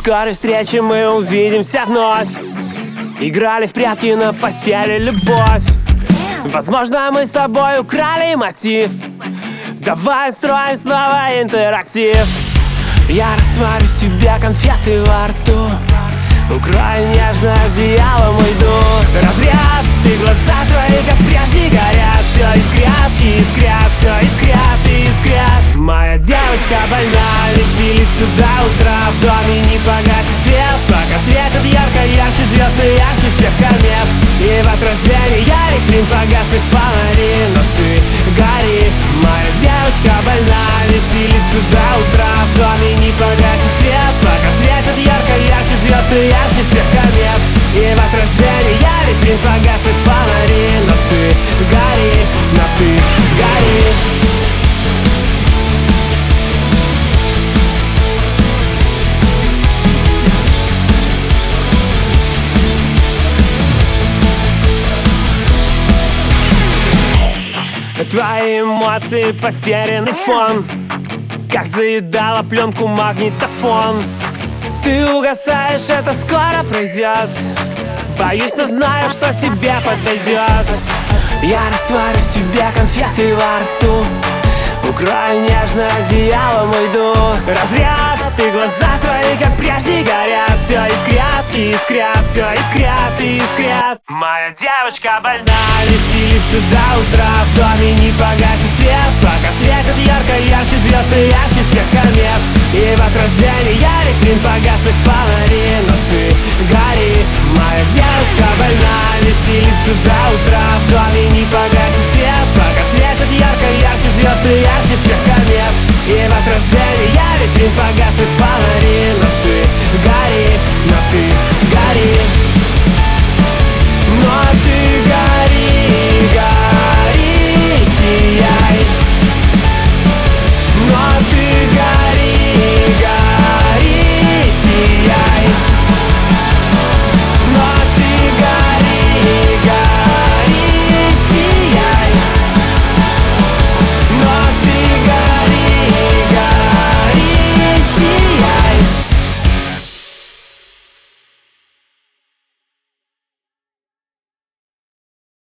скорой встрече мы увидимся вновь. Играли в прятки на постели, любовь. Возможно, мы с тобой украли мотив. Давай устроим снова интерактив. Я растворюсь в тебе конфеты во рту, укрою нежное одеялом уйду. Разряд, и глаза твои, как прежде, горят. Все искрят, искрят, все искрят, искрят. Моя девочка больна, веселится до утра. В доме не погасит свет, пока светит ярко, ярче звезды, ярче всех комет. И в отражении электрин погаснет фонари, но ты гори. Моя девочка больна, веселится до утра. В доме не погасит свет, пока светит ярко, ярче звезды, ярче всех комет. И в отражении электрин погаснет фонари, но ты гори, но ты гори. Твои эмоции потерянный фон, как заедала пленку магнитофон. Ты угасаешь, это скоро пройдет. Боюсь, но знаю, что тебе подойдет. Я растворюсь в тебе конфеты во рту, укрою нежное одеялом уйду. Разряд, и глаза твои, как прежде, горят. Все искрят, искрят, все искрят, искрят. Моя девочка больна, веселится до утра. В доме не погасит свет, пока светит ярко, ярче звезды, ярче всех комет. И в отражении электрин погаснет фонари, но ты гори. Моя девочка больна, веселится до утра. В доме не погасит свет, пока светит ярко, ярче звезды, ярче всех комет. И в отражении электрин погаснет фонари,